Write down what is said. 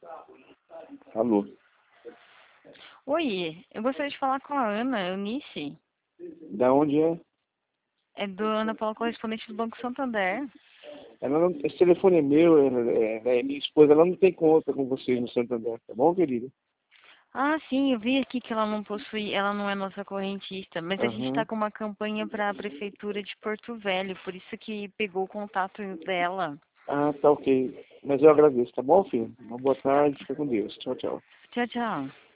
Alô? Oi, eu gostaria de falar com a Ana Eunice. Da onde é? É do Ana Paula, correspondente do Banco Santander. Ela não, esse telefone é meu, minha esposa, ela não tem conta com vocês no Santander, tá bom, querida? Ah, sim, eu vi aqui que ela não possui, ela não é nossa correntista, mas a gente está Aham. com uma campanha para a Prefeitura de Porto Velho, por isso que pegou o contato dela. Ah, tá ok. Mas eu agradeço, tá bom, filho? Uma boa tarde, fica com Deus. Tchau, tchau. Tchau, tchau.